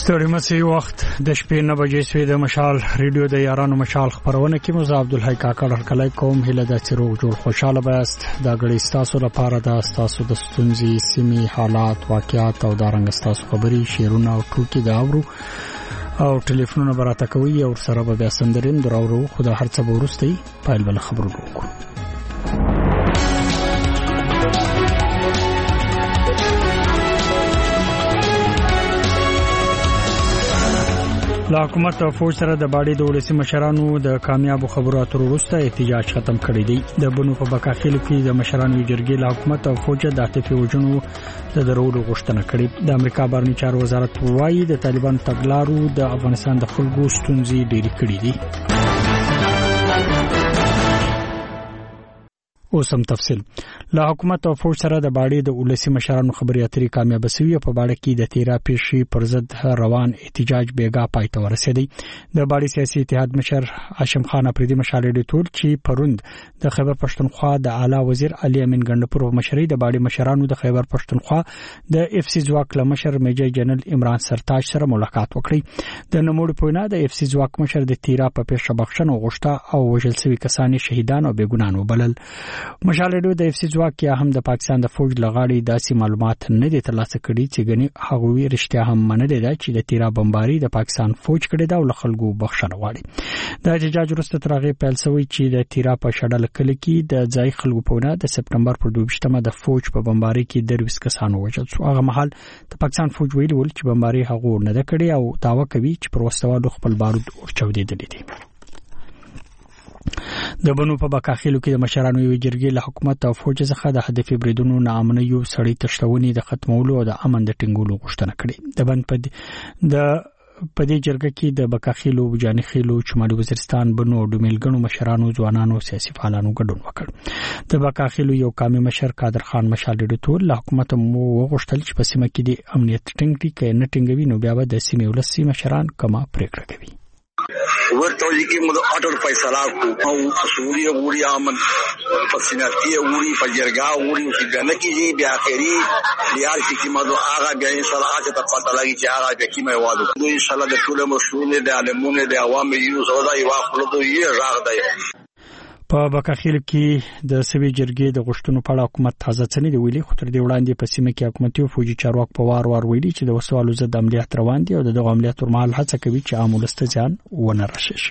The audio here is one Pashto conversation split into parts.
ستړي مسي وخت د شپې 9 بجې سوی د مشال ریډیو د یارانو مشال خبرونه کې مزه عبدالحی کاکړ هرکلی کوم هله د چروغ جوړ خوشاله بست دا غړي ستاسو لپاره د ستاسو د ستونزې سیمې حالات واقعات او دارنګ ستاسو خبري شیرونه او ټوکی دا اورو او ټلیفونونه براته کوي او سره به بیا سندرین دراورو خدا هرڅه ورستي پایل بل خبرو وکړو. لا حکومت او فوج سره د باډي د ولسی مشرانو د کامیابو خبرو اترو وروسته احتجاج ختم کړی دی. د بنو په بکاخیل کې د مشرانو جرګې له حکومت او فوج د عاطفي وجونو د درولو غوښتنه کړې. د امریکا بهرنی چارو وزارت وايي د طالبان تګلارو د افغانستان د خلکو ستونزې ډېرې کړې دي. اوسم تفصیل لا حکومت او فوج سره د باډي د ولسی مشرانو خبري اترې کامیاب شوی په باډه کې د 13 پیښې پر ضد روان احتجاج بیګا پای ته ورسېدی. د باډي سیاسي اتحاد مشر هاشم خان اپریدي مشال ډیټول چې پروند د خیبر پښتونخوا د اعلی وزیر علي امین ګندپور مشري د باډي مشرانو د خیبر پښتونخوا د اف سی ځواک لمشر میجر جنرال عمران سرتاج سره ملاقات وکړي. د نموړ پوینا د اف سی ځواک مشر د 13 په پیښه بخښنه غوښته او وژل شوی کسان شهیدان او بېګنان وبلل. مشال ډیټول د اف سی ځواک کې هم د پاکستان د فوج لغاړي داسې معلومات نه دي ترلاسه کړي چې غني هغوی رښتیا هم منلي ده چې د 13 بمباري د پاکستان فوج کړي دا او خلکو بخښنه غواړي. د احتجاج وروسته ترغه پیل شوی چې د 13 په شډل کلی کې د ځای خلکو په ونه د سپټمبر پر 22مه د فوج په بمباري کې 20 کسان وژل شو. هغه مهال د پاکستان فوج ویل چې بمباري هغه نه ده کړي او داوا کوي چې پر وسوالو خپل بارود چودېدل دي. د بنو په بکاخیلو کې د مشرانو یو جرګې له حکومت او فوج څخه د هدفي بریدونو نامنه یو سړی تشتونی د ختمولو او د امن د ټینګولو غوښتنه کړې. د بند په دې جرګه کې د بکاخیلو بجانخیلو شمالي وزیرستان بنو او ډومیلګنو مشرانو ځوانانو سیاسي فعالانو ګډون وکړ. د بکاخیلو یو قومي مشر قادر خان مشال ډیټول له حکومت مو وغوښتل چې په سیمه کې د امنیت ټینګ کې نه ټینګوي نو بیا به د سیمې ولسي مشران کما پریکړه کوي. ورته چې موږ اټر فیصله کوو او سوري وړي امن پسیناتي وړي فجرګا وړي چې ګنه کیږي بیا اخري لیار چې موږ هغه بیا ان شاء الله چې پته لګي چې هغه به کیمه وادو دوی ان شاء الله د ټول مسؤلین د عالمونو د عوامو یو زودا یو خپل دوی راغ دی. په بکاخیل کې د سوي جرګې د غشتونو په اړه حکومت تازه څنې دی ویلي. خو تر دې وړاندې په سیمه کې حکومتي او فوجي چارواک په وار ویلي چې د وسوالو ضد عملیات روان دي او د دغه عملیاتو مهال هڅه کوي چې عام ولس ته ځان ونه رسېږي.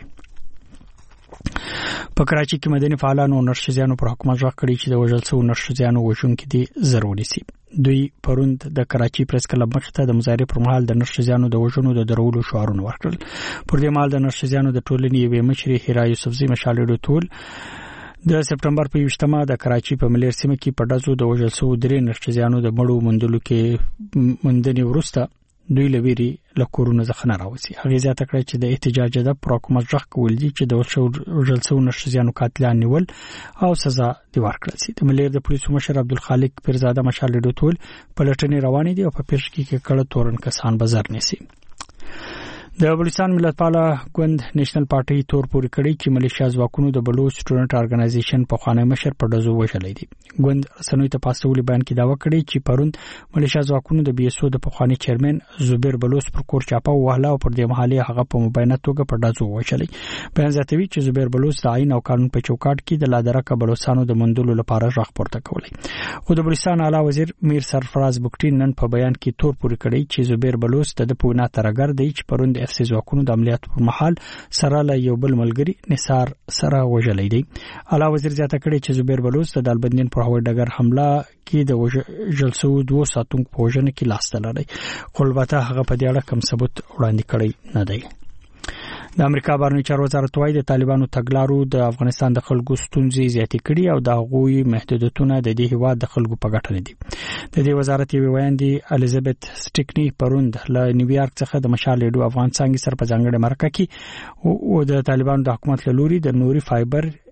په کراچي کې مدني فعالانو او نرښځانو پر حکومت ځواک کړی چې د وژل شوو نرښځانو وژونکي دي ضروري سي. دوی پروند د کراچي پریس کلب مخ ته د مظاهره پر مهال د نرښځانو د وژنو د درولو شعارونه ورکړل. پر دې مهال د نرښځانو د ټولنې یوې مشري هیرا یوسفزي مشال ډیټول د سپټمبر په 20مه د کراچي په ملیر سیمه کې په دزو د وژل شوو درې نرښځانو د مړو مندلو کې مندنی ورسته دوی لویری لکورونه ځخنه راوځي. هغه زیاته کړی چې د احتجاج د حکومت ځخ کول دي چې د وژل شوو نرښځانو قاتلان نیول او سزا دی ورکړل شي. د ملیر د پولیسو مشر عبدالخالق پیرزاده مشال ډیټول په لټنې روانې دي او په پیښ کې کړه تورن کسان بازار نسی. د بلوچستان ملتپاله ګوند نېشنل پارټي تور پوري کړی چې ملیشیا ځواکونو د بلوچ سټوډنټ ارګنایزیشن په خوانه مشر په دزو وژلې دي. ګوند رسنوي ته پاسولي بیان کې داوا کړی چې پروند ملیشیا ځواکونو د بي اس او د پخوانی چیرمن زبیر بلوچ پر کور چاپه وهله او پر دې محلي هغه په مبینه توګه په دزو وژلې. بیان زیاتوي چې زبیر بلوچ د آئین او قانون په چوکاټ کې د لادرکه بلوچستانو د مندلو لپاره ځخ پورته کولی. خو د بلوچستان اعلی وزیر میر سرفراز بوکټي نن په بیان کې تور پوري کړی چې زبیر بلوچ د پوینا ترګر دی چې پروند اف سی ځواکونو د عملیاتو پر مهال سره له یو بل ملګری نثار سره وژلې دی. اعلی وزیر زیاته کړی چې زبیر بلوچ د دالبندین پر هوایي ډګر حمله کې د وژل شوو 2 ساتونکو په وژنه کې لاس لري. خو البته هغه په دې اړه کوم ثبوت وړاندې کړی نه دی. د امریکا بهرنی چارو وزارت وايي د طالبانو تګلارو د افغانستان د خلکو ستونزې زیاتې کړي او د غوي محدودیتونه د دې هیواد د خلکو په ګټه نه دي. د دې وزارت یو ویاندې الیزابت سټیکنی پروند له نیویارک څخه د مشال لیډو افغان څنګه سر په ځانګړي مرکه کې او د طالبانو د حکومت له لوري د نوري فایبر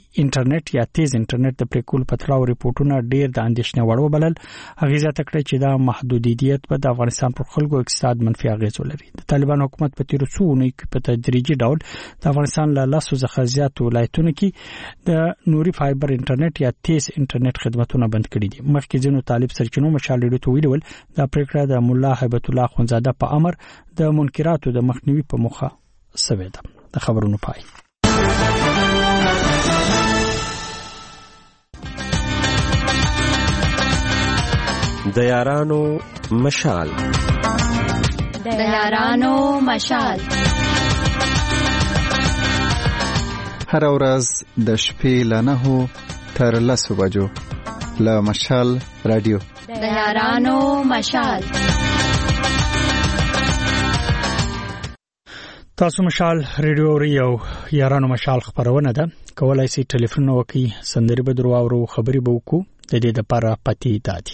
انټرنیټ یا تیز انټرنیټ د پریکول پتراو ریپورتونه ډیر د اندېښنې وړ وبلل. هغه ځکه کړی چې دا محدودیت په افغانستان پر خلکو اقتصاد منفي اغیز ولري. د طالبان حکومت په تیر څو اونۍ کې په تدریجي ډول د افغانستان له لاسو څخه زیات ولایتونو کې د نوري فایبر انټرنیټ یا تیز انټرنیټ خدماتونه بند کړي دي. مخکې ځینو طالب سرچینو مشال ریډیو ته ویلول دا پریکړه د مولا هیبت الله خونزاده په امر د منکراتو د مخنیوي په موخه سوي ده. د خبرونو پای. د یارانو مشال هر ورځ د شپې له 9 تر 10 بجو له مشال رادیو د یارانو مشال. تاسو مشال ریډیو اوري او یارانو مشال خبرونه ده. کولای شئ ټلیفون وکړئ، سندري به درو او خبري به وکړو. د دې لپاره پتی دادي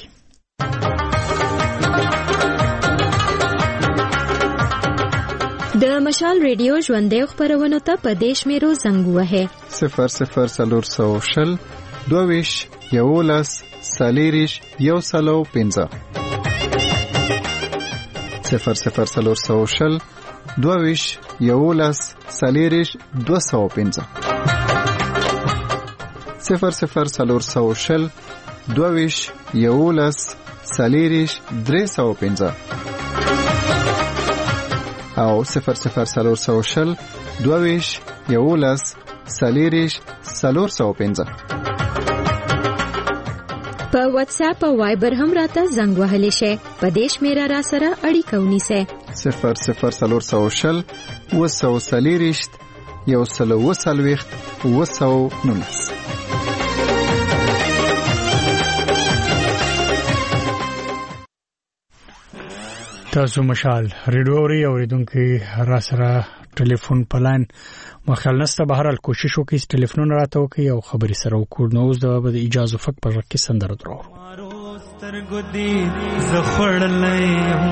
د مشال ریډیو ژوندې خبرونه ته په دیش میرو زنګ وهه 0040 22 یولس سالیریش یو سلو 15 0040 22 یولس سالیریش 215 0040 22 یولس سالیریش 315 او 0040 22 یولس سالیریش 415. په واتس اپ او وایبر هم راته زنګ وهلی شي. په دیش میرا را سره اړیکه ونیسه 0040 وسو سالیریش یو سلو وسلويخت وسو نونس. تاسو مشال ریډیو اوري اوریدونکو را سره ټلیفون پلان مخال نسته. بهرحال کوشش وکړئ ټلیفون راته وکړئ او خبري سره وکړو. نو اوس د اجازه فک په کې سندره درو سترګو دي زخړلې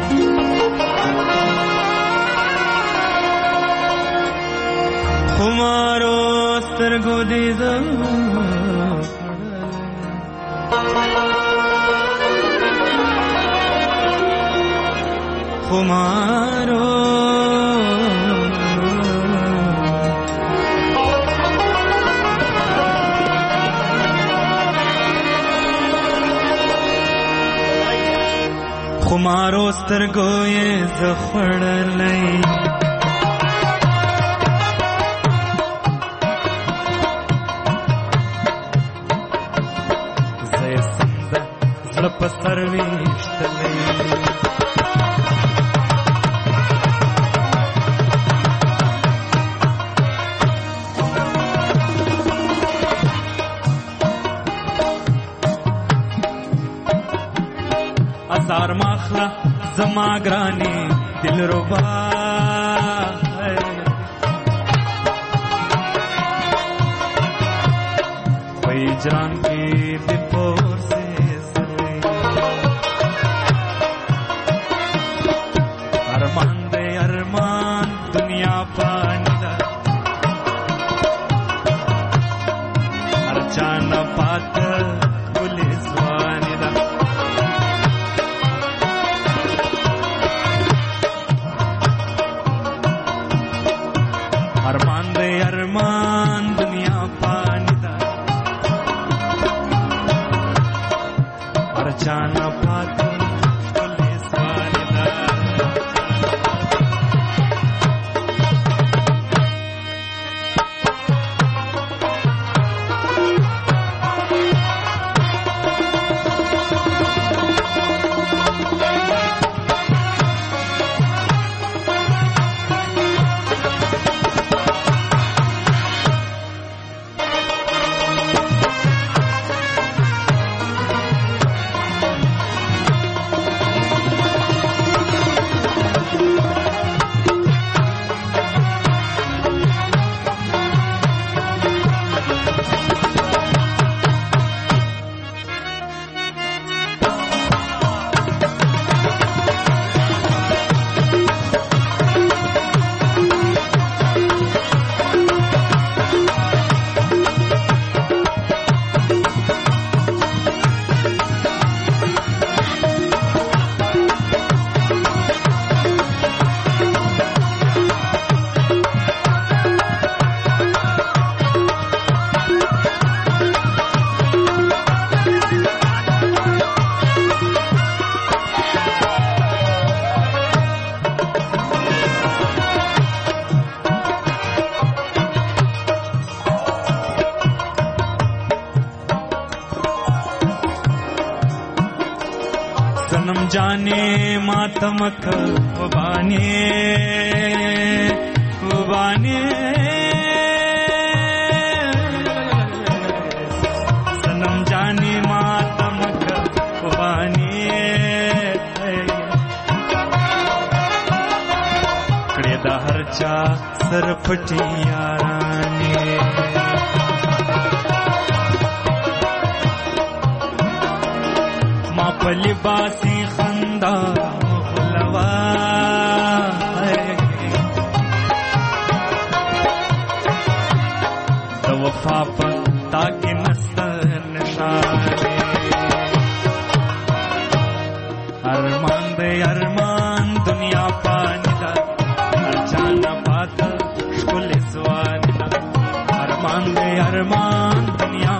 خمارو سترګو دي خمارو خمارو سترګو یې زخړلې زې سنده زړه په سر وشتلې ازار مخلا زما گرانی دل ربا وی جان کی دپور سے سلے ارمان دے ارمان دنیا پانی دا ہر چانا پات پولیس وانی دا ارمان دے ارمان دنیا پانی دا ہر جانا پاتی پولیس والی دا सनम जाने मातमक उबाने उबाने सनम जाने मातमक उबाने कड़े दा हरचा सरपटी याराने लिबासी खंदा मुखलवा तो वफा पर ताकि नस्तर निशाने अरमान दे अरमान दुनिया पानिदा अर्चाना पाता शुल स्वानिदा अरमान दे अरमान दुनिया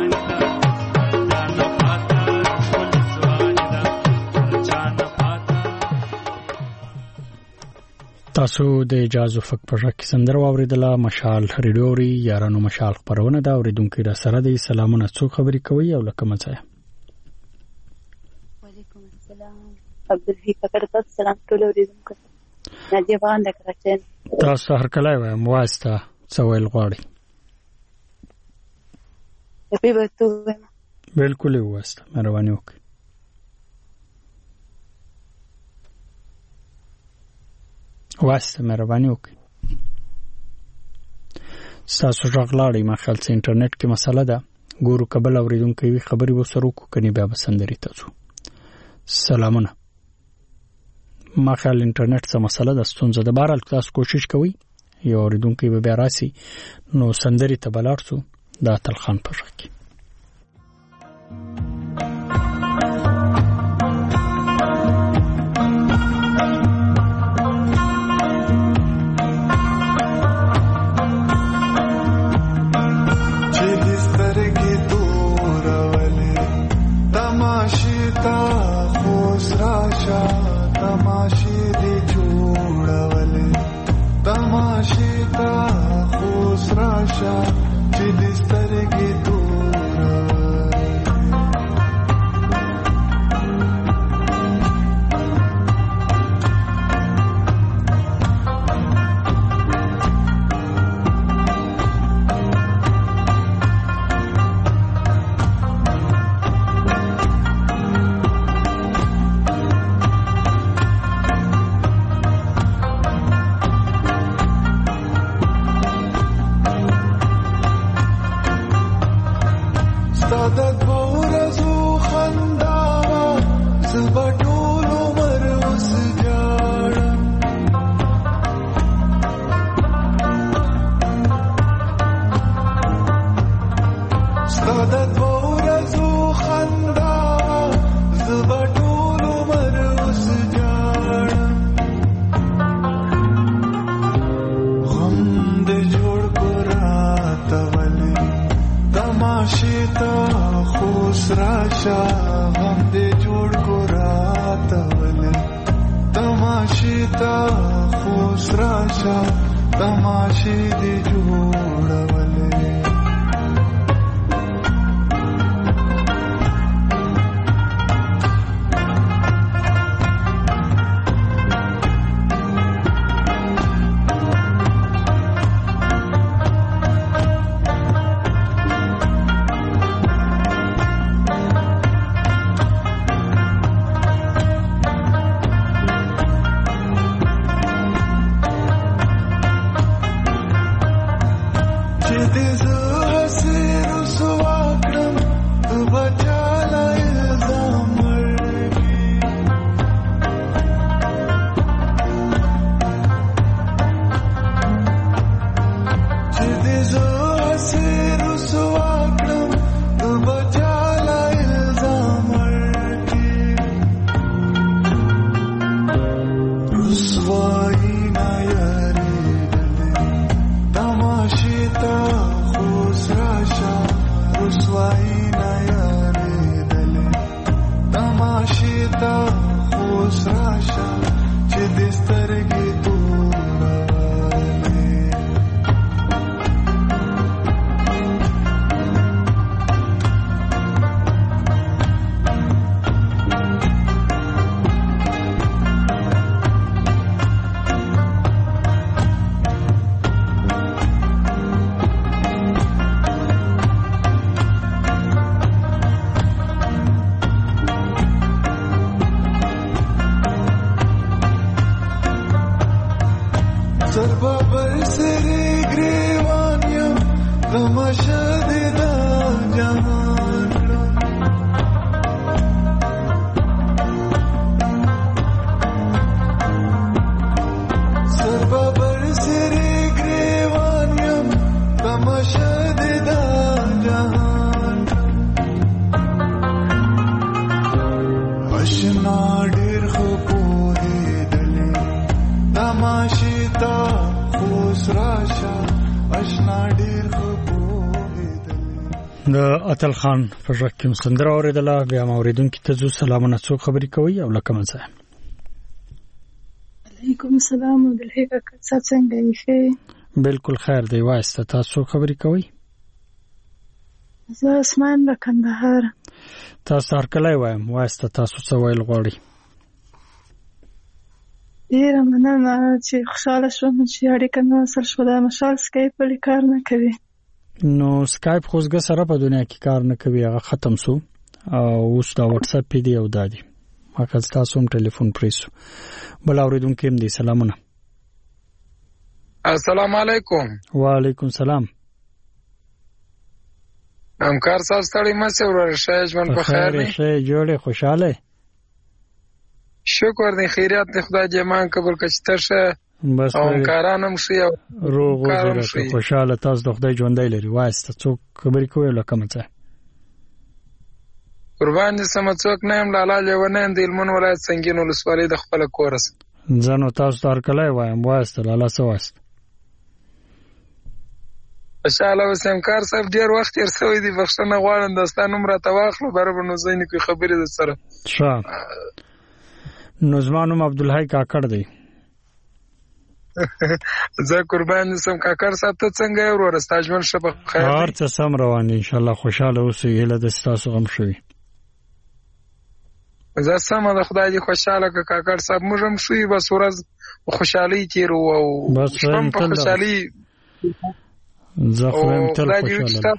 تاسو د اجازه فک په ځکه سندره واوریدله مشال ریډیوري یارانو مشال خبرونه دا اوریدونکو را سره د سلامونه څو خبري کوي او لکه مزه وعلیکم السلام عبدالحی فقر تاسو سلام ټول اوریدونکو نادیه باغ د کراچۍ تاسو هر کله وایم واسطه سوال غواړي په بیرته بالکل واسطه مهرباني وکړئ واسطه مهرباني وکړئ تاسو ژغلاړئ ما خیال څه انټرنیټ کې مسله ده ګورو قبل اوریدونکو وی خبري وسرو کو کني بیا بسندري تاسو سلامونه ما خیال انټرنیټ څه مسله ده ستونزه ده بهر تاسو کوشش کوئ یو اوریدونکو به بیا راسي نو سندري ته بلارسو دا تلخان پښکي د اتل خان په ژغ کې سندره اوریدله. بیا اوریدونکو ته زو سلامونه، څوک خبرې کوي او لکه منځه؟ علیکم السلام. عبدالحی کاکا صاحب څنګه یې؟ بالکل خیر دی. وایسته تاسو خبرې کوي؟ زه اسمان د کندهار. تاسو هر کله وایم، وایسته تاسو څه ویل غواړئ؟ ډیره مننه چې خوشاله شوم چې اړیکه مې وصل شوه. دا مشال سکایپ ولې کار نه کوي؟ نو سکایپ خو زګه سره په دنیا کې کار نه کوي، هغه ختم سو او اوس دا واتس اپ دی او دادی هغه تاسو هم ټلیفون پریسو. بل اوریدونکو هم دي سلامونه. السلام علیکم. وعلیکم السلام. همکار صاحب ستړي مشه ورور شه ژوند په خیر دی؟ شه جوړه خوشاله. شکر دی، خیریت دی، خدای دې مان قبول کړي شه. بس او کارانم شي او روغ وزره خوشاله. تاسو د خدای ژوندۍ لري. وایسته څوک خبرې کوي لکه مڅه؟ قربان دي سم څوک نه يم لاله لیونه د علمون ولایت سنگین ولسوالۍ د خپل کورس. ځنو تاسو تر کله وایم وایسته لاله سواست. انشاءالله وسم کار صاحب ډیر وخت تیر شوی دی، بخښنه غواړم داستان عمره تواخله برابر نو زین کی خبرې در سره. ښه. نو زمانوم عبدالحی کاکړ دی. زه قربان سم کاکړ صاحب ته څنګه یو ورور استاجمن شپه خیر. هر څه سم روان ان شاء الله. خوشاله اوسئ. هله د تاسو غم شوي. زه سم د خدای دې خوشاله ک کاکړ صاحب موږ هم شوي بس ورځ خوشحالي تیرو او بس هم په خوشحالي زه خو هم تل خوشاله.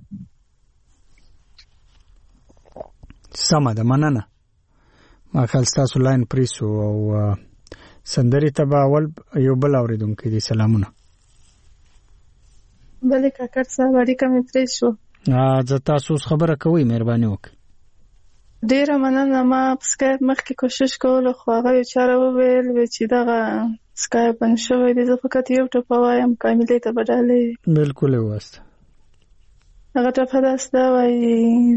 سمه ده، مننه. ما خل تاسو لاین پریسو او سندري تبا اول یو بل اوریدونکو دي سلامونه. بلې کاکړ صاحب اړیکه مې پرې شو. زه تاسو خبره کوي، مهرباني وکړئ. ډیره مننه. ما په سکایپ مخکې کوشش کوله خو هغه یو چاره وویل چې دغه سکایپ بند شوی دی. زه فقط یو ټپه وایم کاملې ته به ډالۍ. بالکل یې واسته. هغه ټپه داسې ده وایي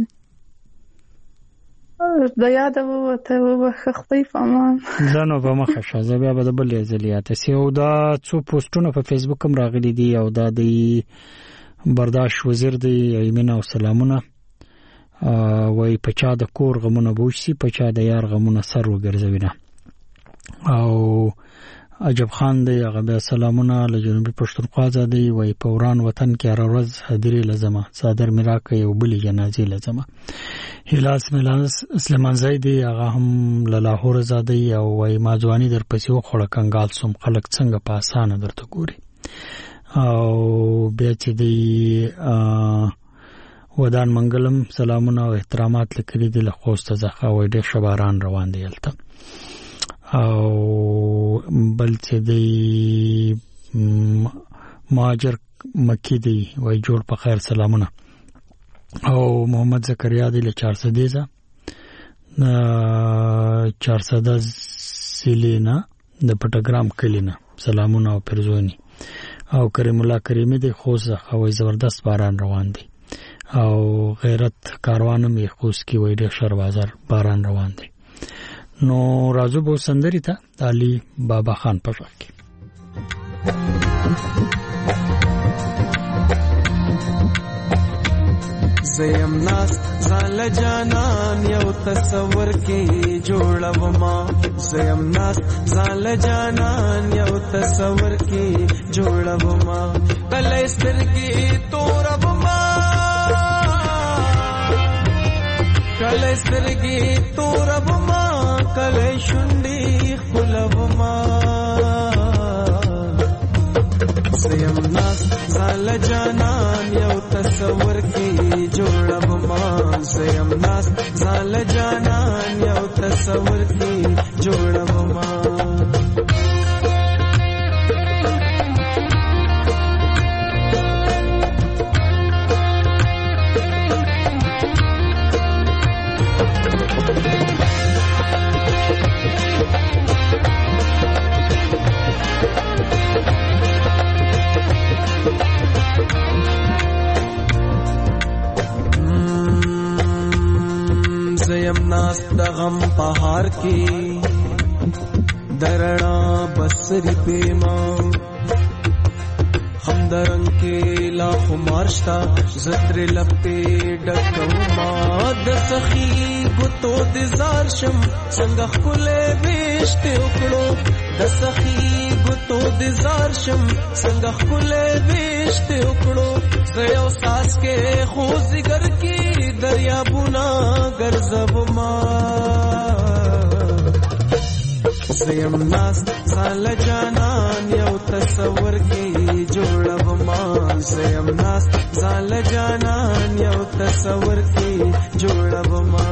د یاده ووته وبخښه خدای په امان. دا نو په مخه شه. زه بیا به د بل ځلیات سي. او دا څو پوسټونه په فیسبوک هم راغلي دي او دا د برداشت وزیر دی ایمن او سلامونه وای په چا د کور غمونه بوشي، په چا د یار غمونه سر وګرځوي نه. او عجب خان دی هغه بیا سلامونه له جنوبي پښتونخوا ځای وای په وران وطن کې هر ورځ حاضرې لزمه صادر میراکه یو بلی جنازې لزمه. هلاس ملانس سلیمان زیدی هغه هم له لاهور زادی او وای ما ځواني در پسې وخوړه کنګال سوم خلک څنګه په اسانه درته ګوري. او بیا چې دی ودان منګلم سلامونه او احترامات لیکلي دي له خوسته ځخه وای ډېر شباران روان دی هلته. او بل چې دی ماجر مکی دی وای جوړ په خیر سلامونه. او محمد زکریا دی له 400 سیلینا د پټګرام کلینا سلامونه او پرزونی. او کریم الله کریمی دی خوځه او زبردست باران روان دی. او غیرت کاروانم یې خوځ کی وای ډېر شر بازار باران روان دی. نو راځو به سندري ته علي بابا خان په ژغ کې. زیم ناس زال جانان یو تصور کې جوړوما. زیم ناس زال جانان یو تصور کې جوړوما. کله سترګې توربما، کله سترګې توربما، کله شونډې خلوما. زیم ناس زال جانان یو تصور کې جوړوما. زیم ناس زال جانان یو تصور کې جوړوما. زیم ناس د غم پهار کې درنا بسری پیما. هم همدرنګ کې لا خمار شتا زتر لپې ډکوما د سخي ګوتو د زار شم څنګه خلې وشته وکړو د سخي ګوتو د زار شم څنګه خلې وشته وکړو زيو ساس کې خو زګر کې دریابونه ګرځب ما زیم ناس زال جانان یو تصور کې جوړب ما زیم ناس زال جانان یو تصور کې جوړب ما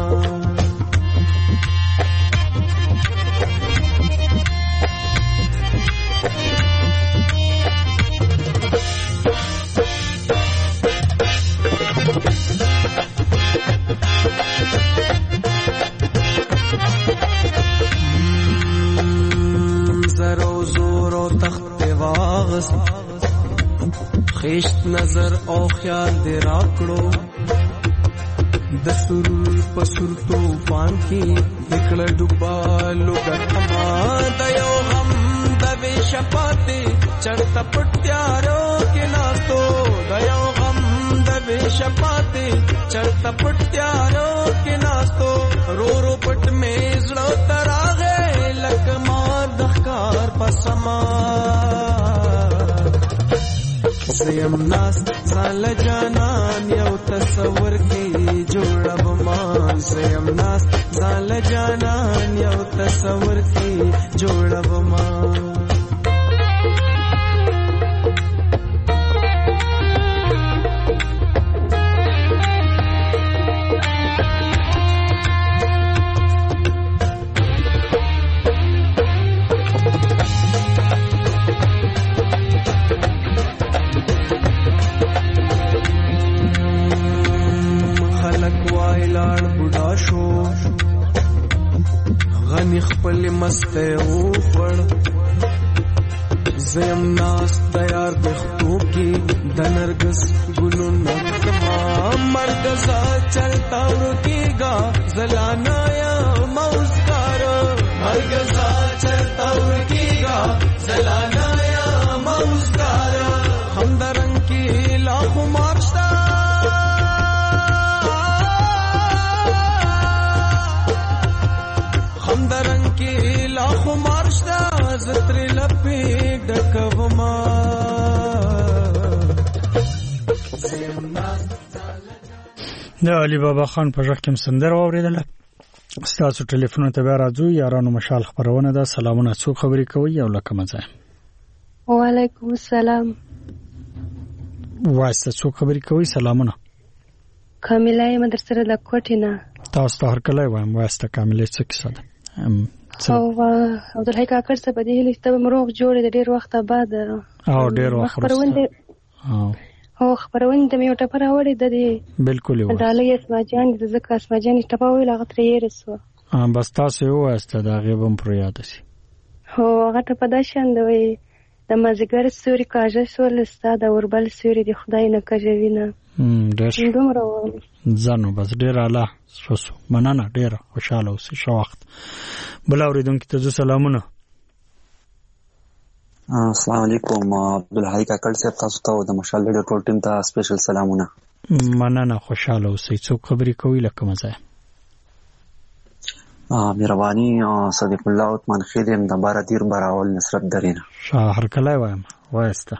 خیشت نظر او خیال دې راکړو د سرور پسر طوفان کې نکړه ډوبالو ګټما د یو غم د وې شپاتې چړت پټیارو کې ناستو د یو غم د وې شپاتې چړت پټیارو کې ناستو رو رو پټ مې زړه تراغه لکما د ښکار پسما زیم ناس زال جانان یو تصور کې جوړب ما زیم ناس زال جانان یو تصور کې جوړب ما غنی خپل مسته اوخړ زیم ناس تیار بختو کی د نرګس ګلو نکما مرګزا چلتا ورکیگا زلانا یا موسکار مرګزا چلتا ورکیگا زلانا یا موسکار همدرنګ کی لاخو مارشتا همدرنګ کې لاخو مارشتا زتر لپې ډکوما د علي بابا خان په ژغ کې سندره واوریدله. ستاسو ټلیفون ته بیا راځو. یارانو مشال خبرونه ده. سلامونه، څوک خبرې کوي او لکه مزه؟ وعلیکم السلام. واسطه څوک خبرې کوي؟ سلامونه. کامله مدرسه د کوټې نه. تاسو ته هر کله وایم واسطه کامله څه کیسه ده؟ او عبدالحی کاکړ څه په دې هیله چې مروغ جوړې د ډېر وخت بعد او ډېر وخت او خبرونه ته مې یو ټپه راوړې ده دې بالکل یو ډالۍ اسماجان د ځکه اسماجان ټپه ویل هغه ترې یې رسو بس تاسو یو واسطه دا غیبم پر یاد شي. هو هغه ټپه دا شان دی د مازیګر سوري کاژه سول ستا د اوربل سوري د خدای نه کژوي نه ډېر دومره ځانو بس ډېر اعلی شوسو مننه ډېر خوشاله اوسې ښه وخت. بل اورېدونکي ته سلامونه. السلام علیکم. عبدالحی کاکړ صاحب تاسو ته د مشال ریډیو ټول ټیم ته سپیشل سلامونه. مننه خوشاله اوسئ. څوک خبرې کوي لکه مزه؟ مهرباني صدیق الله عثمان خیدم د بارا دیر براول نصرت درینه شهر کله وایم واسطه.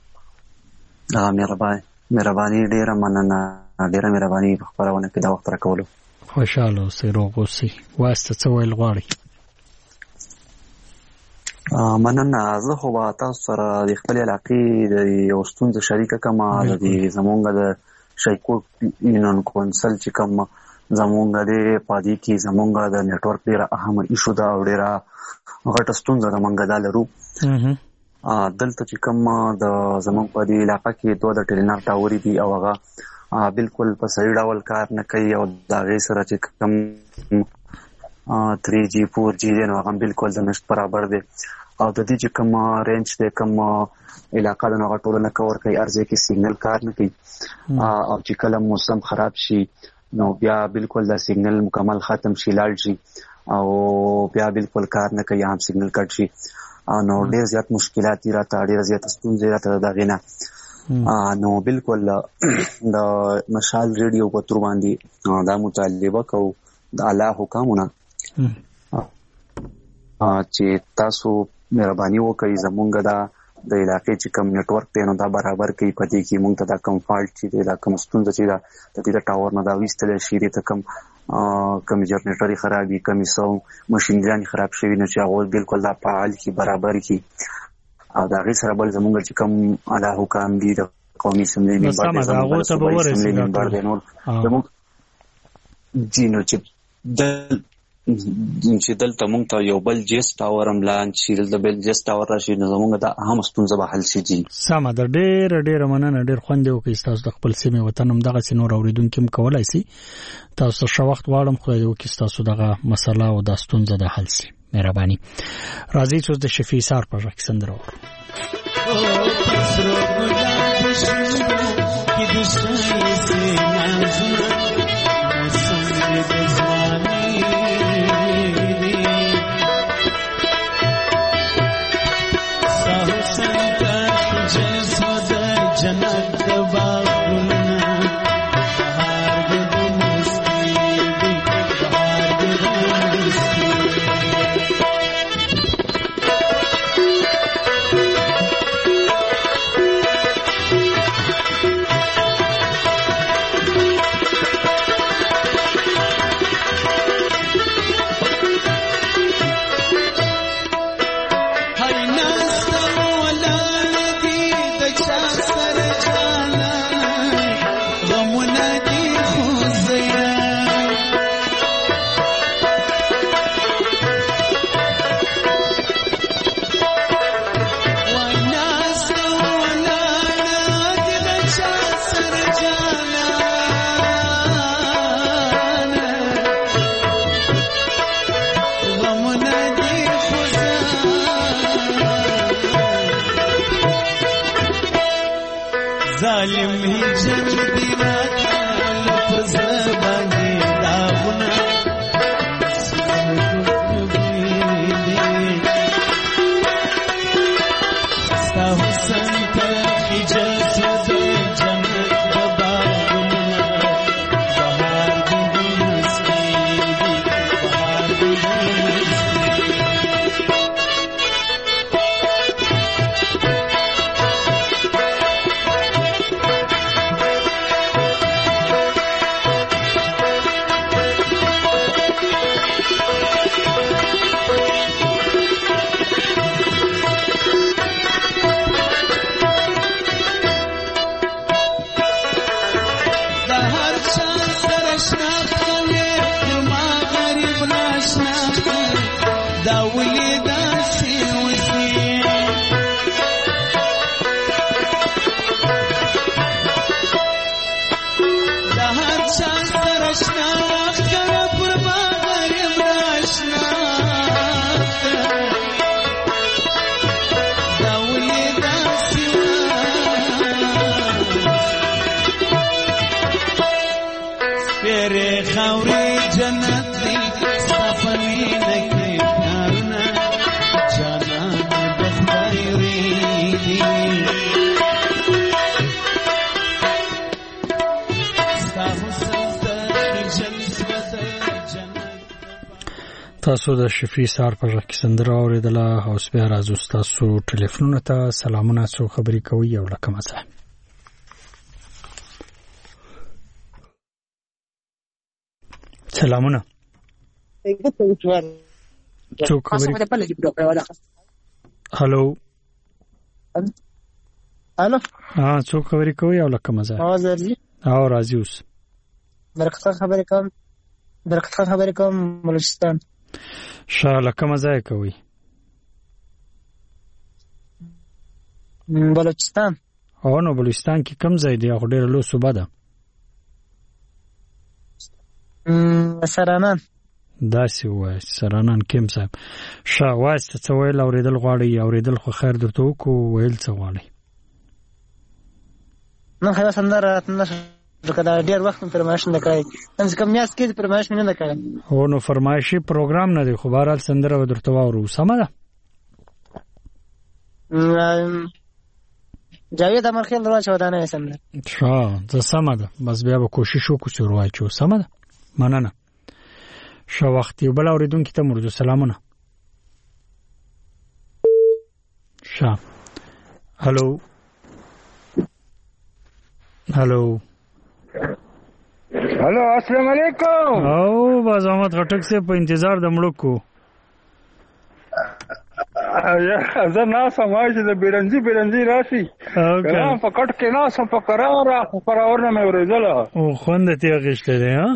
مهرباني ډیره مننه ډیره مهرباني په خبرونه کې دا وخت راکولو. خوشاله اوسئ روغ اوسئ. واسطه څه ویل غواړئ؟ مننه. زه خو به تاسو سره د خپل علاقې د یو ستونزه شریکه کوم د زمونږ د شیکوټ یونین کونسل چې کوم زمونږ د پادې کې زمونږ د نیټورک ډیره اهمه ایشو ده او ډیره غټه ستونزه ده مونږ دا لرو. دلته چې کوم د زمونږ په دې علاقه کې دوه د ټیلینار ټاورې دي او هغه بالکل په صحیح ډول کار نه کوي او د هغې سره چې کوم 3G 4G دی نو هغه بالکل د نشت برابر دی او د دې چې کوم رینج دی کوم علاقه ده نو هغه ټوله نه کور کوي. ارځای کې سیګنل کار نه کوي او چې کله موسم خراب شي نو بیا بالکل دا سیګنل مکمل ختم شي لاړ شي او بیا بالکل کار نه کوي هم سیګنل کټ شي نو ډېر زیات مشکلات دي راته ډېر زیات ستونزې راته د هغې نه نو بالکل د مشال ریډیو په تور باندې دا مطالبه کوو د اعلی حکامونه چې تاسو مهرباني وکړئ زمونږ دا د علاقې چې کوم نیټورک دی نو دا برابر کوي په دې کې مونږ ته دا کوم فالټ چې دی دا کوم ستونزه چې دا د دې ټاور نه دا ویستلی شي دې ته کوم جنریټر یې خراب وي کومې څه مشینریان یې خراب شوي نو چې هغه بالکل دا فعال کړي برابر کړي او د هغې سره بل زمونږ چې کوم اعلی حکام دي د قومي اسمبلۍ ممبر دی زمونږ د صوبایي اسمبلۍ ممبر دی نور زمونږ جي نو چې دلته مونږ ته یو بل جیس ټاور هم لانچ شي دلته بل جیس ټاور راشي نو زمونږ دا اهم ستونزه به حل شي جي سمه ده ډېره مننه ډېر خوند یې وکړي ستاسو د خپل سیمې وطن هم دغسې نور اورېدونکي هم کولی شي تاسو ښه وخت غواړم خدای دې وکړي ستاسو دغه مسله او دا ستونزه د حل شي مهرباني راځئ چې اوس د شفیع سار په غږ کې سندره تاسو د شفیع سار په غږ کې سندره اورېدله او اوس بیا راځو ستاسو ټلیفونونو ته سلامونه څوک خبرې کوي او له کومه ځایه سلامونه څوک خبرې هلو څوک خبرې کوي او له کومه ځایه او راځي اوس برکت خان خبرې کوم بلوچستان له کومه ځایه کوي بلوچستان نو بلوچستان کې کوم ځای دی خو ډېره لوی صوبه ده سرانان داسې ووایه سرانان کیم صاحب وایسته څه ویل اورېدل غواړئ اورېدل خو خیر درته وکړو ویل څه غواړئ نن خو سندره دا ډېر وخت فرمایش نه کړی نن څه کم میاس کې فرمایش نه کړی نو فرمایشي پروګرام نه دی خو بهرحال سندره به درته واورو سمه ده جاوید امرخیل دروازه ودانه سم ده زه سمه ده بس بیا به کوشش وکړو چې ورواچو سمه ده مننه ښه وخت یو بل اورېدونکي ته مرجو سلامونه ښه هلو السلام علیکم او باز احمد خټک سے په انتظار د مړو کو زه ناسم وای چې د بیرنځي راشي کله په کټ کې ناسم په قرار نه مې ورېدله او خوند ته غشته دی ها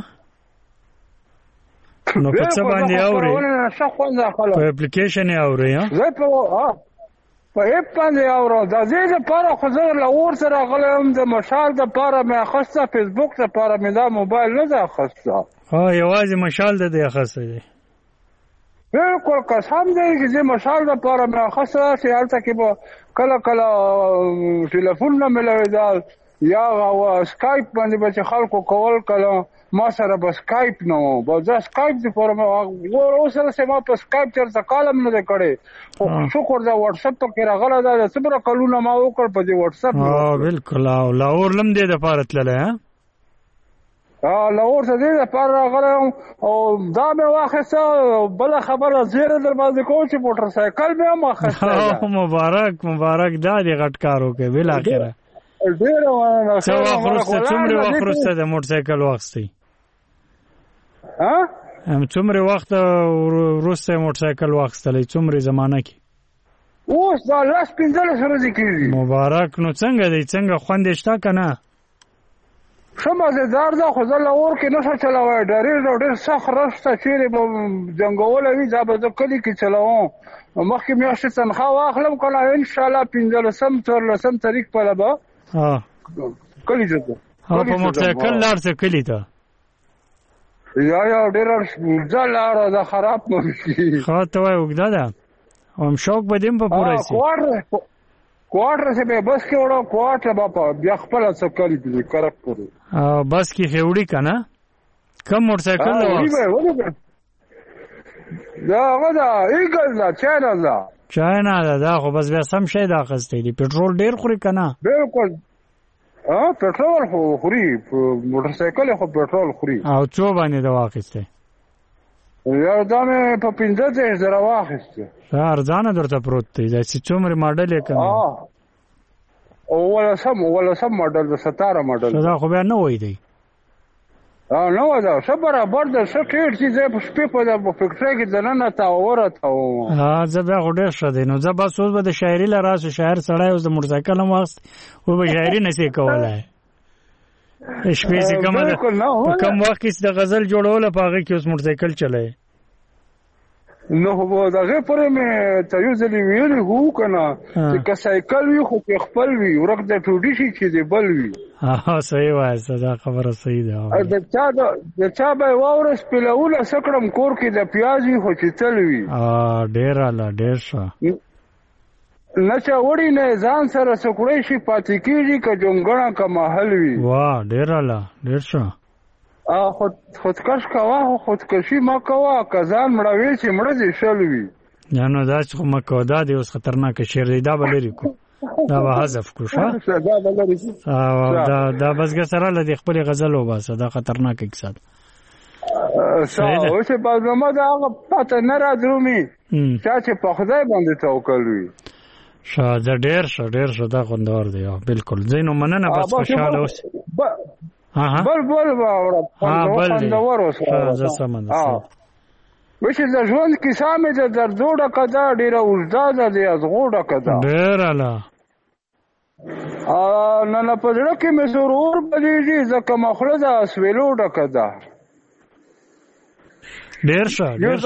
نو په څه باندې اوري په اپلیکیشن یې اوري ها زه په اپ باندې اورم د دې لپاره خو زه له اور سره غلم د مشال د لپاره مې اخسته فیسبوک لپاره مې دا موبایل نه ده اخسته یوازې مشال د دې اخسته دی بالکل قسم دی چې زه مشال د لپاره مې اخسته چې هلته کې به کله ټلیفون نه ملوېدل یا سکایپ باندې به چې خلکو کول کله ما سره به سکایپ نه و به زه سکایپ دپاره اوس هسې ما په سکایپ چېرته کالم نه دی کړی خو شکر ده واټسپ پکې راغلی ده د څومره کلونه ما وکړ په دې واټسپ بلکل لاهور لم دې دپاره تللی لاهور ته دې دپاره راغلی او دا مې واخېسته بله خبره زیره در باندې کوم چې موټرسایکل مې هم اخېستی مبارک دا دې غټ کار وکړې بالاخره څومره وخت وروسته د موټرسایکل واخیستی څومره وخت وروسته موټرسایکل واخیستلی څومره زمانه کې اوس دا 10-15 ورځې کېږي مبارک نو څنګه دی څنګه خوند یې شته که نه ښه مزېدار ده خو زه لاهور کې نشه چلوی ډېر سخت رش ته چیرې به جنګولی وي دا به زه کلي کې چلوم مخکې میاشتې تنخواه واخلم که نه انشاءالله 15-14 تاریخ پله به کلي ته ځم په موټرسایکل لاړ څه کلي ته یا ډېره اوږده لاره ده خراب به شي ښه ته وایې اوږده ده هم شوق به دې هم په پوره شي کوارټر چې به بس کې وړو کوارټر به بیا خپله څه کلي دي کرک پورې بس کې ښې وړي که نه کم موټرسایکل ده دا هغه ده ایګل ده چاینا ده دا خو بس بیا سم شی ده اخیستی دي پټرول ډېر خوري که نه بالکل پټرول خو خوري موټرسایکل خو پټرول خوري او څو باندې ده واخیستی یا دا مې په 15,000 واخیستی ارزانه درته پروت دی داسې څومره ماډل یې که نه اوولسم ماډل د 17 ماډل دا خو بیا نوی دی نه و ده ښه برابر ده ښه ټیټ چې زه په شپې په فکټرۍ کې دننه تاوره زه بیا خو ډېر ښه دی نو زه بس اوس به د شاعري له راسو شاعر سړی اوس د موټرسایکل هم واخیست اوس به شاعري نسې کولی شپې چې کومه ده په کم وخت کې چې د غزل جوړوله په هغې کې اوس موټرسایکل چلی نو خو د هغې پورې مې ته یو ځلې ویلي خو که نه چې که سایکل وي خو کې خپل وي ورک د ټوډي شي چې د بل وي صحیح وایسته دا خبره صحیح ده د چا به یې واوره سپېلوله څه کړم کور کې د پیاز وي خو چې تل وي ډېر اله ډېر ښه نه چا وړي نه ځان سره سکوړی شي پاتې کېږي که جونګړه که محل وي ډېر اله ډېر ښه خودکش کوه خو خودکشي مه کوه که ځان مړوې چې مړه دې شل وي نو داسې خو مه کوه دا دی اوس خطرناکه شعر دی دا به لرې کړو دا به حذف کړو دا بزګر سره له دې خپلې غزل وباسه دا خطرناکه کیسه ده اوس یې برنامه د هغه پته نه رادرومي چا چې په خدای باندې توکل وي زه ډېر ښه دا خوندور دی بلکل ځای نو مننه بس خوشحاله اوس بل واوره خوندور اوسه وشي د ژوند کیسه مې د دردو ډکه ده ډېره اوږده ده د ازغو ډکه ده ډېر اله نه په زړه کې مې سرور بلیږي ځکه مخله د اسویلو ډکه ده ډېر ښه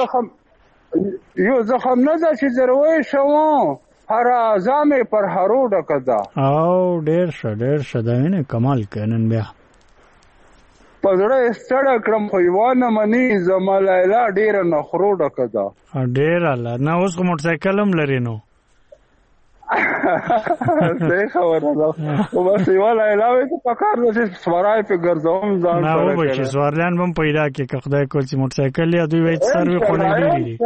یو زخم نه ده چې زروی شوم هر اعضا مې پر هرو ډکه ده ډېر ښه دا وینې کمال کوي نن بیا په زړه یې ستړی کړم خو یوه نه مني زما لیلا ډېره نخرو ډکه ده ډېر اله نه اوس خو موټرسایکل هم لري نو صحیح خبره ده خو بس یوه لیلا وې ته پکار ده چې سواری پې ګرځوم ځان نه وبشي سواریان به هم پیدا کړي که خدای کول چې موټرسایکل یا دوی وایي چې سروي خونې ډېرې دي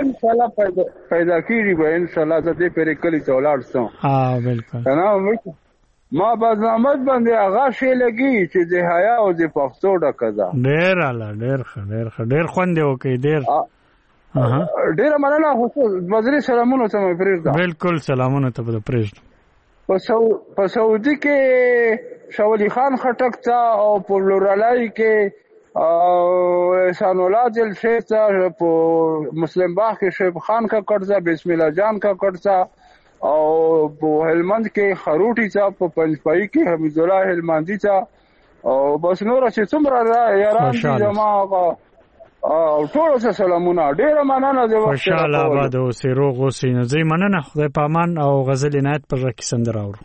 انشاءالله پیدا کېږي به انشاءالله زه دې پرې کلي ته ولاړ شم بلکل ما بزامت باندې هغه شی لګي چې د حیا او د پښتو ډکه ده. ډېر اعلی، ډېر خوند وکي، ډېر مننه. وزیر سلامونه ته مې پرېږده. بالکل سلامونه ته به پرېږده. په سعودي کې شاولي خان خټک ته او په لورالای کې احسان الله دل شیخ ته، په مسلم باغ کې شیخ خان کا کړځه، بسم الله جان کا کړځه، او په هلمند کې خروټي ته، په پنځپای کې حمید الله هلمندي ته، او بس نور چې څومره یاران دي زما او ټول سلامونه. ډیره مننه. د وخت خوشاله آباد اوسې، روغ اوسې. نو زه مننه. خدای په امان. او غزل عنایت پر کې سندره اورو.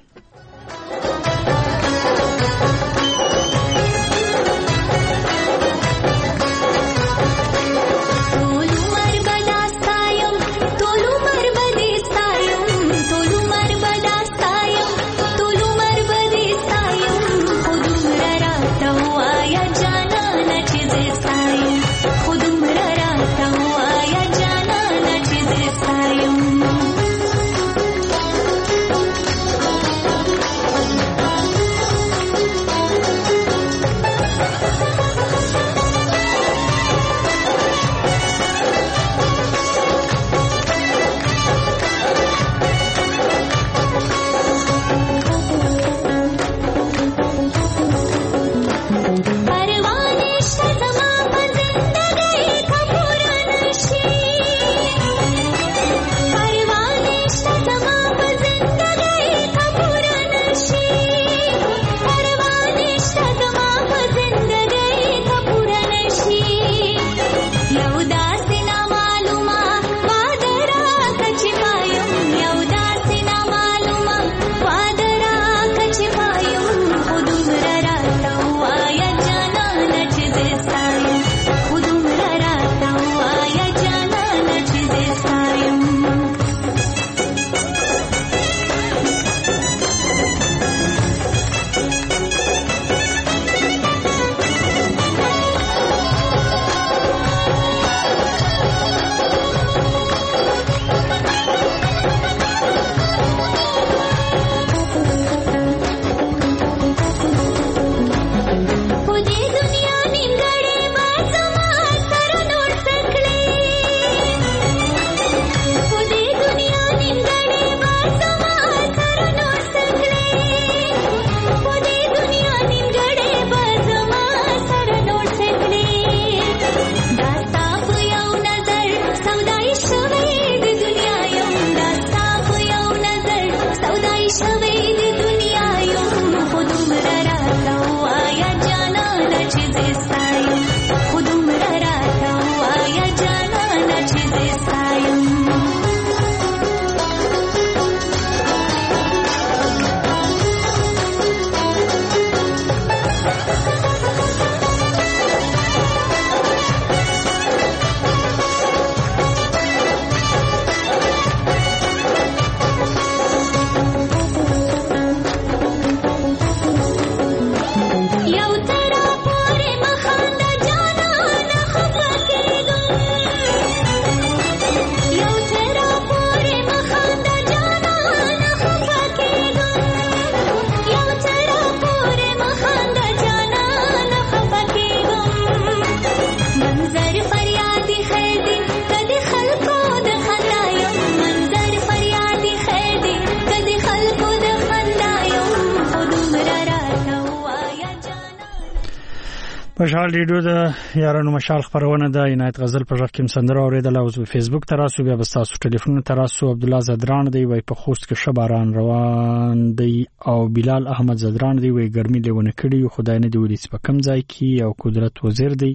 مشال ریډیو د یارانو مشال خبرونه د عنایت غزل پر رقم سندره اوریدل او فیسبوک تراسو بیا بستاسو ټلیفون تراسو عبد الله زدران دی وای په خوست کې شباران روان دی او بلال احمد زدران دی وای ګرمي لیونه کړي خدای نه دی ولې په کم ځای کې او قدرت وزیر دی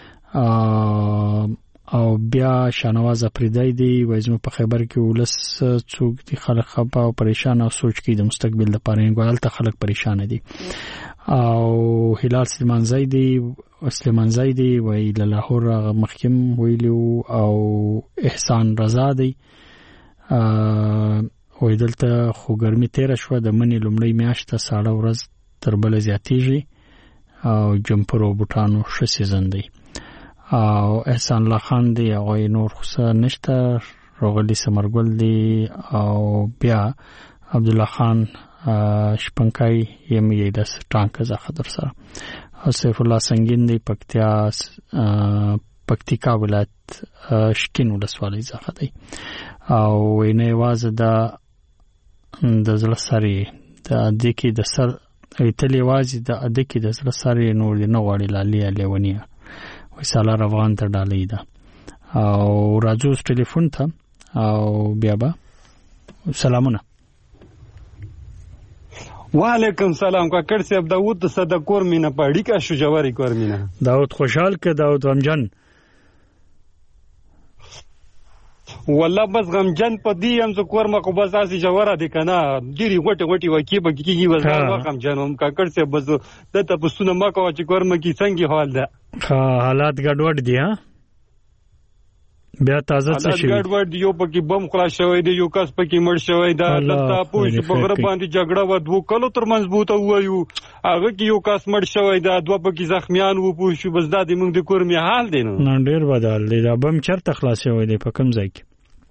او بیا شانواز افریدی دی وای زمو په خبر کې ولس څوک دي خلک خپه او پریشان او سوچ کې د مستقبل لپاره انګوال ته خلک پریشان دي او هلال سلیمان زیدی وای له لاهور مخکم ویلو او احسان رضا دی وای دلته خو ګرمي تیر شو د منی لومړی میاشت ساړه ورځ تر بل زیاتیږي او جمپر او بوټانو ښه سیزن دی او احسان الله خان دی او نور خو نشته روغلی سمرګل دی او بیا عبد الله خان شپنکای یم یې د ټانک زخه در سره او سیف الله سنگین دی پکتیکا ولایت شکین ولسوالۍ زخه دی او نه واز د زړه سری د دکی د سر ایتلی وازي د دکی د زړه سری نور دی نه غواړي لالي لیونیه وساله روان ته ډالې ده او راځو ټلیفون ته او بیا به سلامونه. وعلیکم سلام کاکړ صاحب. داود صدقور مینا پاړی کا شجواری کور مینا. داود خوشحال که داود غمجن. والله بس غمجن پدی هم زه کور ما کو بس اسی جواره دی کنه ډیری غټي وکی به کیږي بس غمجن هم کاکړ صاحب بس دته پسونه ما کو چې کور ما کی څنګه حال ده؟ حالات ګډوډ دي ها بیا تازه څه شي ګډوډ یو پکې بم خلاص شوی دی یو کس پکې مړ شوی دا دلته پوه په غره باندې جګړه و دوه کلو تر مضبوطه وایو هغه کې یو کس مړ شوی دا دوه پکې زخمیان وو پوه شو بس دا د موږ د کور می حال دی نو ډیر بدل دی دا بم چرته خلاص شوی دی په کوم ځای کې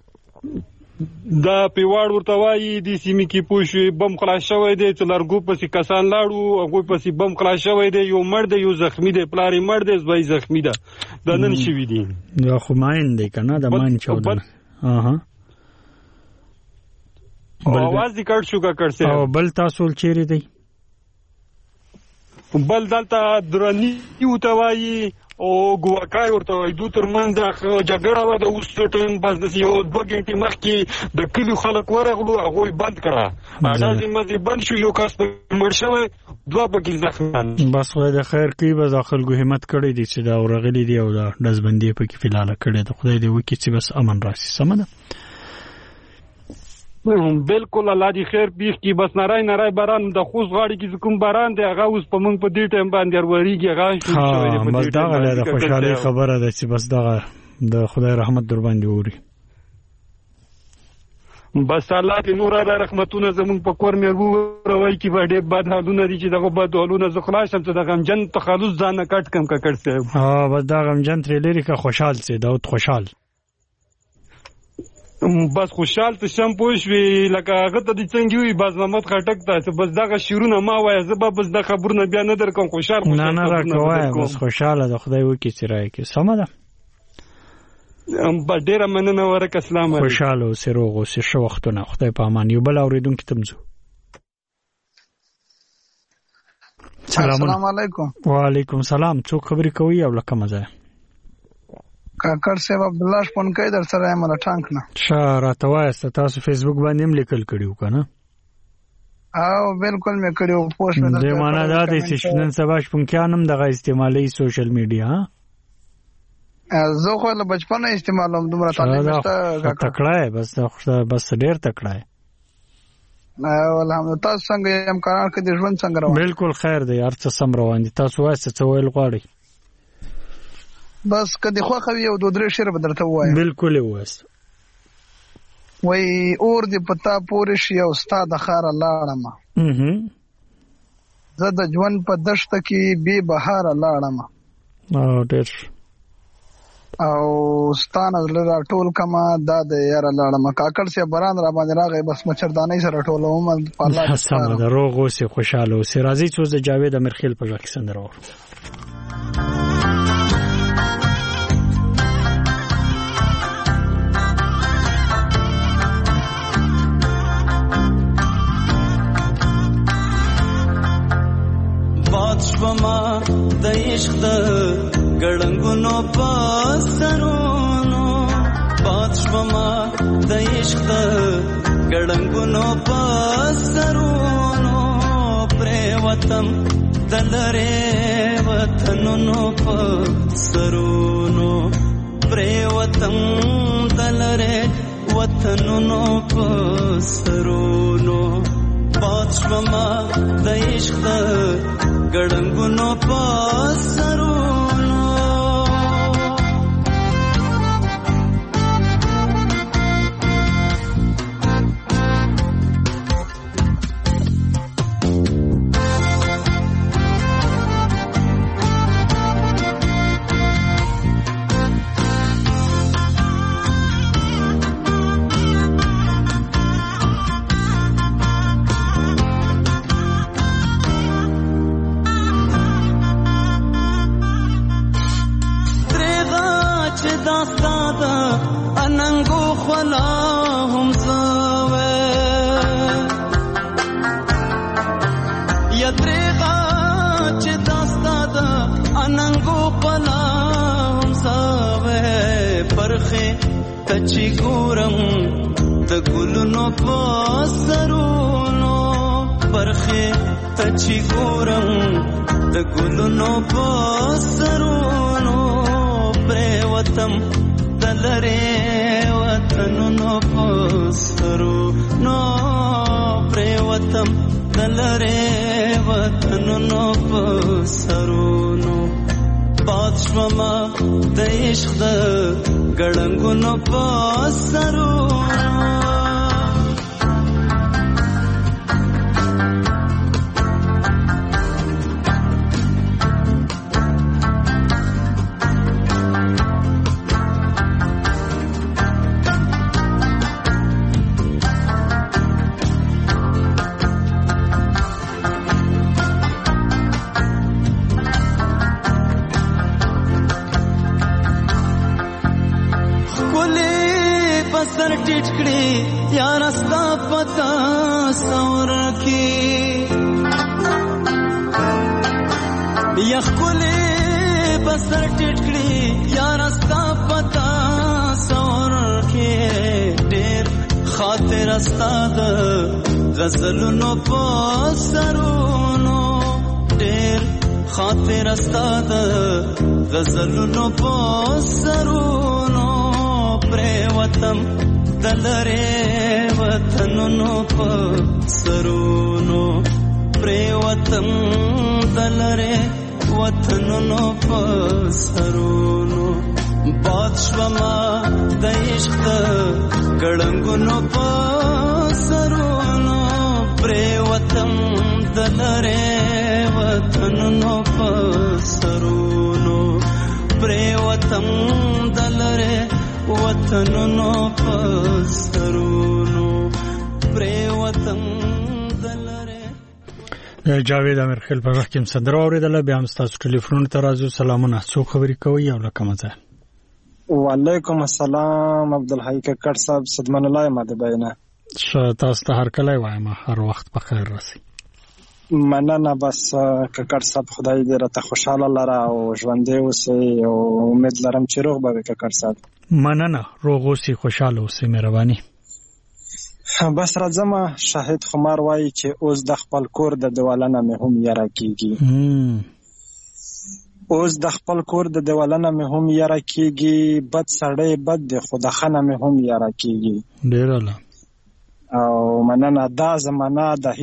دا پیواړ ورته وایي د سیمې کې پوه شو بم خلاص شوی دی چې لارګو پسې کسان لاړو هغوی پسې بم خلاص شوی دی یو مړ دی یو زخمی دی پلار یې مړ دی زوی زخمی ده دا نن شوي دي دا خو ماین دی که نه د ماین چاودنه اواز دې کټ شو کاکړ صاحب. او بل تاسو چیرې دی؟ بل دلته درني ورته وایي او ګواکای ورته وایي دوی ترمنځ جګړه وه د اوس ټایم بس داسې یو 2 ګنټې مخکې د کلي خلک ورغلو هغوی بند کړه ډزې مزې بند شو یو کس مړ شوی 2 پکې زخمیان. بس خدای د خیر کوي بس دا خلکو همت کړی دی چې دا ورغلي دي او دا ډزبندي پکې فلحاله کړې ده خدای دې وکړي چې بس امن راشي. سمه ده بالکل الله دې خیر پیښ کی بس نارای باران د خوست غاړي کې کوم باران دی هغه اوس په موږ په دې ټایم باندې وروريږي هغه شوی بس دا غل د خوشحالي خبره ده چې بس دا د خدای رحمت در باندې ووري بس الله دې نور را رحمتونه زموږ په کور مې وروي کې به ډېر بد حالونه دي چې دغه بد حالونه زه خلاصم چې د غمجن تخلص ځان نه کټ کم کاکړ صاحب. بس دا غمجن ترې لري که خوشحال سي داود خوشحال بس خوشحال ته شم پوه شوې لکه هغه ته دې څنګه وي باز محمد خټک ته بس دغه شعرونه ما وایه زه به بس د خبرونه بیا نه در کوم خوشحال نه راکوایه بس خوشحاله د خدای وکړي چې راکړي. سمه ده ډېره مننه ورک اسلام علیکم. خوشحاله اوسې روغ اوسې ښه وختونه خدای په امان. یو بل اورېدونکي ته ځو. السلام علیکم. وعلیکم سلام. څوک خبرې کوي او له کومه ځایه؟ کاکړ صاحب عبدالله شپونکی در سره یم له ټانک نه. ښه راته وایسته تاسو فیسبوک باندې هم لیکل کړي وو که نه؟ او بالکل مې کړي وو پوسټ مې دې معنا دا دی چې نن سبا شپونکیان هم دغه استعمالوي سوشل میډیا. زه خو له بچپنه استعمالوم دومره تعلیم شته تکړه یې بس ډېر تکړه یې. الحمدلله. تاسو څنګه امکانات کې د ژوند څنګه روان؟ بالکل خیر دی هر څه سم روان دي. تاسو وایسته څه ویل غواړئ؟ بس که دې خوښه وي یو 2-3 شعر به درته ووایم. بالکل یې ووایست. وایي اور دې په تا پورې شي او ستا د ښاره لاړمه زه د ژوند په دښته کې بې بهاره لاړمه ډېر او ستا نه زړه راټول کمه دا د یاره لاړمه. کاکړ صاحب باران را باندې راغی بس مچردانۍ سره ټولوم په الله سمه ده. روغ اوسې خوشحاله اوسې. راځئ څو د جاوید امیرخیل په غږ کې سندره واورو. باد شوما د عشق د ګړنګونو په سرونو باد شوما د عشق د ګړنګونو په سرونو پرې وطن دلره وطنونو په سرونو پرې وطن دلره وطنونو په سرونو باد شوما د عشق د ګړنګونو په سرونو چې داستا د اننګو خلا هم زوي یترغه چې داستا د اننګو خلا هم زوي پرخه تچی ګورم د ګلونو په سرونو پرخه تچی ګورم د ګلونو په سرونو پریوتم دلره وطنونو په سرونو پریوتم دلره وطنونو په سرونو پاتشوما د عشق د ګړنګونو په سرونو سر ټیټ کړي یار استا پتا سور کی یخ کله بسر ټیټ کړي یار استا پتا سور کی ډېر خاطر استا د غزلونو په سرونو ډېر خاطر استا د غزلونو په سرونو پریوتم دلره وطنونو په سرونو پریوتم دلره وطنونو په سرونو بادشوما د عشق ګړنګونو په سرونو پریوتم دلره وطنونو په سرونو پریوتم دلره وطنونو په سرونو پریوتم دلره. جاوید امرخیل په وخت کې سندره اوریدله بیا هم تاسو ټلیفون ته راځو. سلامونه، څو خبرې کوي او لکه مزه؟ وعلیکم السلام عبدالحی ککړ صاحب، صدمن الله ماده بیانه تاسو ته هر کله وایم هر وخت په خیر راسي. مننه. بس ککړ صاحب خدای دې راته خوشاله لره او ژوندې اوسې او امید لرم چې روغ به وي ککړ صاحب. مننه، روغ اوسې، خوشاله اوسې، مهرباني. بس راځم. شاهد خمار وایي چې اوس د خپل کور د دیوالنه مې هم یاره کېږي، اوس د خپل کور د دیوالنه مې هم یاره کېږي، بد سړی بد دی خو د خنه مې هم یاره کېږي. ډېر اعلی. او مننه. دا زمانه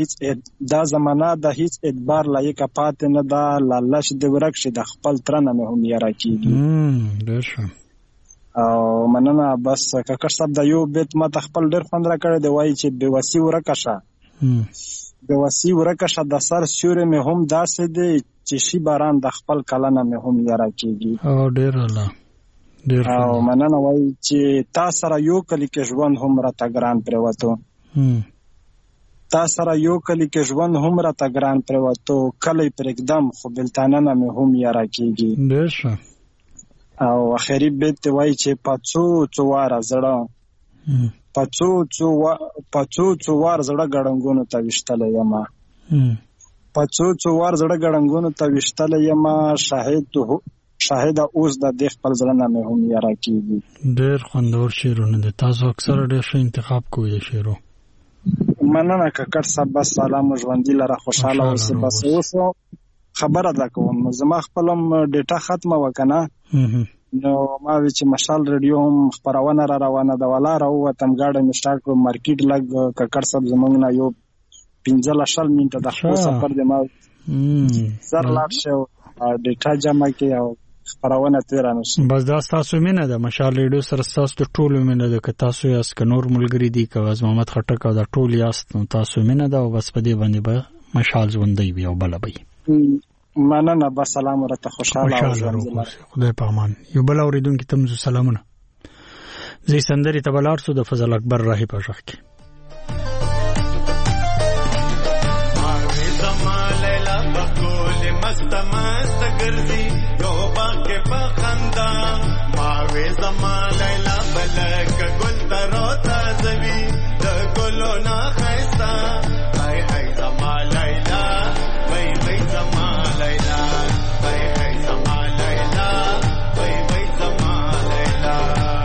د هیڅ اعتبار لایقه پاتې نه ده، لالچ دې ورک شي د خپل ترنه مې هم یاره کېږي. ډېر ښه. او مننه. بس ککړ صاحب د یو بیت ماته خپل ډېر خوند راکړی دی، وایي چې بېوسي ورکه شه، بېوسي ورکه شه، د سر سیوری مې هم داسې دی چې شي باران د خپل کلنه مې هم یاره کېږي. ډېر اعلی. او مننه. وایي چې تا سره یو کلی کې ژوند هم راته ګران پرېوتو، تا سره یو کلی کې ژوند هم راته ګران پرېوتو، کلی پرېږدم خو بېلتاننه مې هم یاره کېږي. ډېر ښه. او اخري بیت ته وایي چې په څو واره زړه ګړنګونو ته ویشتلی یمه، په څو وار زړه ګړنګونو ته ویشتلی یمه، شاهد اوس د دې خپل زړه نه مې هم یاره کېږي. ډېر خوندور شعرونه دي، تاسو اکثره ډېر ښه انتخاب کوئ د شعرو. مننه ککړ صاحب. بس سلام او ژوندي لره، خوشحاله اوسې. بس اوس خبره ده کوم، زما خپل هم ډیټا ختمه وکنه، نو ما وی چې مشال ریډیو هم خبرونه را روانه ده، ولا راوتم گاډه می سٹارټ کړم، مارکیټ لګ ککړ صاحب زمونږ نه یو 15 منټه د خپل سفر د ما سر لاړ شو ډیټا جمع کې او خبرونه تیر نه شي. بس دا تاسو مینه ده مشال ریډیو سره، تاسو د ټولو مینه ده، که تاسو یاست که نور ملګری دي که از محمد خټک او د ټول یاست، تاسو مینه ده او بس په دې باندې به مشال ژوندۍ وي او بل به مننه. بس سلام ورته، خوشاله او ژوندۍ. خدای په امان. یو بل اوریدونکو ته مزو سلامونه. زی سندري ته بلار سو د فضل اکبر راهي په ژغ کې. مست ګرځي یو باکه په خندا، وې زما لیلا بلک ګل ترو تازوي د ګلو نه ښایسته هی هی زما لیلا وی وی زما لیلا هی هی زما لیلا وی وی زما لیلا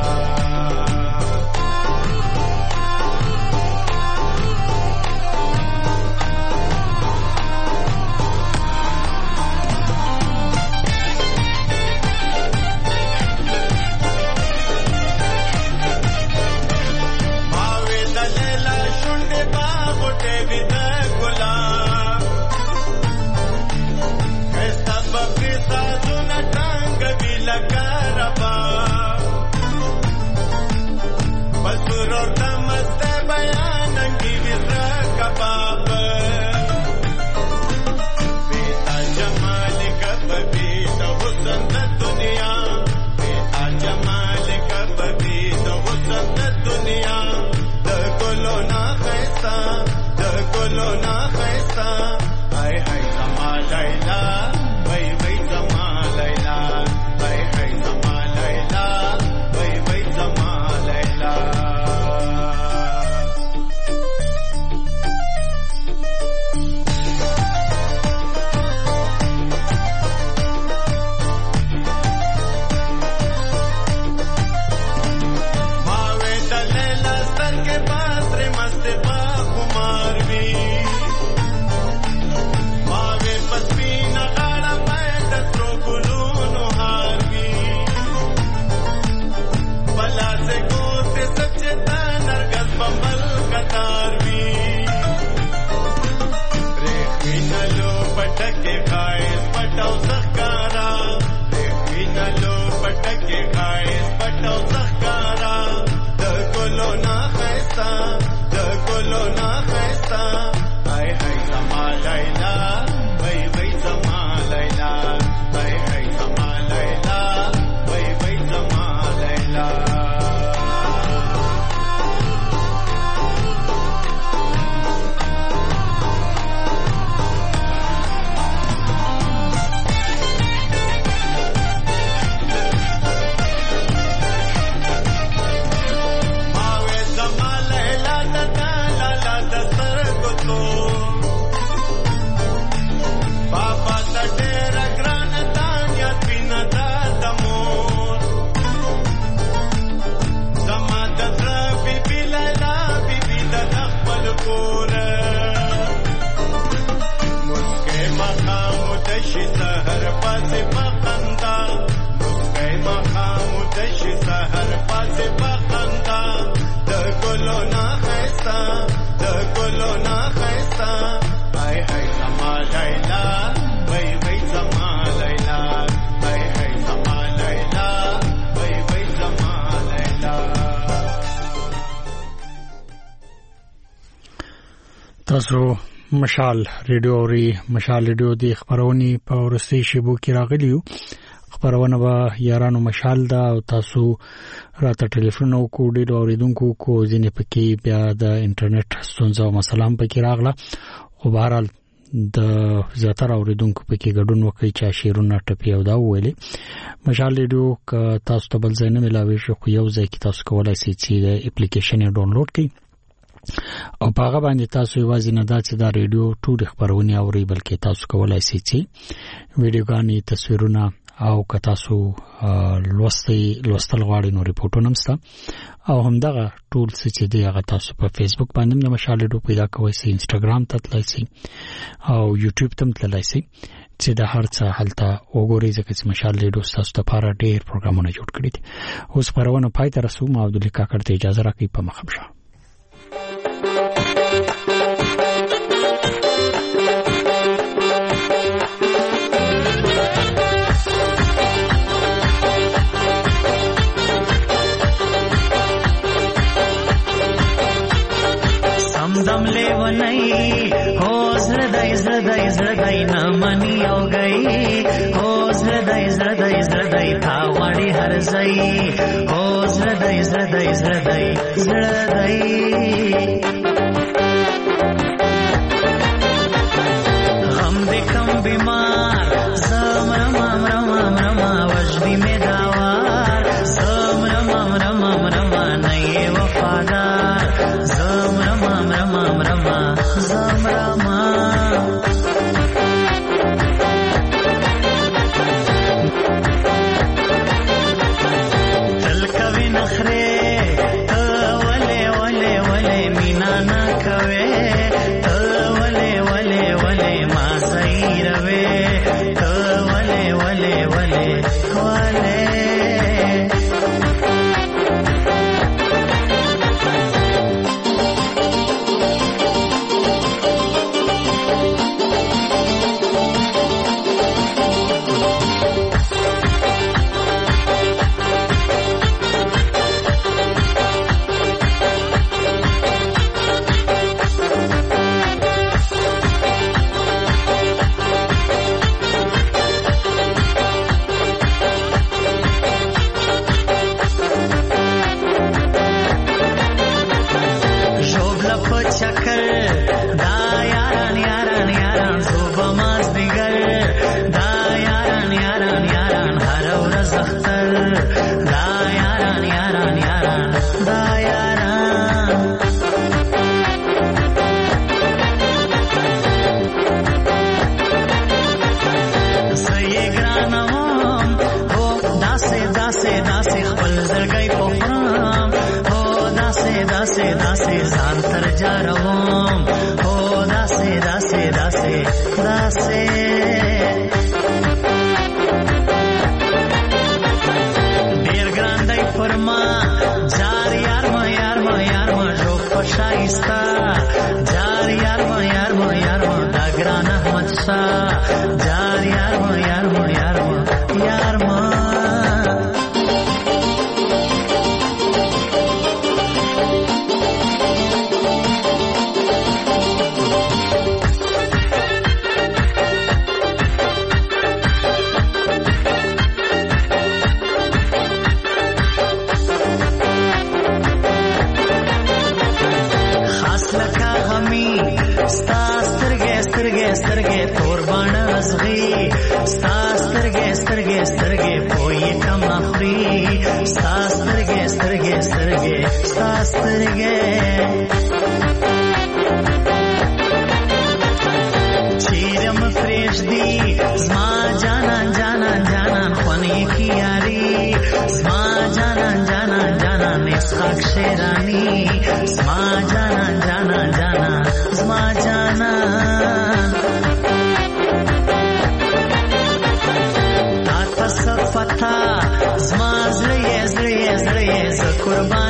تاسو مشال ریډیو اوري مشال ریډیو د خبرونې په ورستي شیبو کې راغلیو خبرونه به یارانو مشال دا او تاسو راته ټلیفون او کوډ اوریدونکو کو ځینې پکې بیا د انټرنیټ ستونزه او مسلام پکې راغله خو بهرحال د زیاتره اوریدونکو پکې ګډون وکړي چې شیرونه ټپی او دا ویلي مشال ریډیو ک تاسو ته بل ځای نه ملاوي شو خو یو ځای کې تاسو کولای شئ چې د اپلیکیشن ډاونلوډ کړئ او هغه باندې تاسو یوازې نه دا چې دا ریډیو ټول خبرونه اوري بلکې تاسو کولای شئ چې ویډیوګانې تصویرونه او که تاسو لوستل غواړئ نو ریپورتونه مسته او همدغه ټول چې دی هغه تاسو په فیسبوک باندې د مشال ریډیو پیدا کوئ سي انستګرام ته تللی سي او یوټیوب ته تللی سي چې د هر څه حالت وګورئ ځکه چې مشال ریډیو تاسو ته لپاره ډېر پروګرامونه جوړ کړي دي اوس خبرونه پای ته رسوم او د لیکا کړته اجازه راکړئ په مخمشه दम ले वनई हो zrdai na mani au gai हो zrdai tha wadi har zai हो zrdai غم دے کم بیمار زم رما وجدی میں داوار زم داسې خپل زړګی پخرام هو داسې داسې داسې ځان تر جاروم هو داسې داسې داسې داسې ډیر ګران دی پر ما جار یار ما یار ما یار ما جو پشایستا جار یار ما یار ما یار ما دا ګران احمد شاه جار یار ما یار ما یار ما یار ما سترګې تور باڼه ازغي ستا سترګې سترګې سترګې پوی کم اخري ستا سترګې سترګې سترګې ستا سترګې چیرم پرېږدي زما جانان جانان جانان خونې کې یاري زما جانان جانان جانان اسحاق شیرانی زما جانان جانان جانان زما جانان تا تصفتا زما زړه یې زړه یې زړه یې ز قربان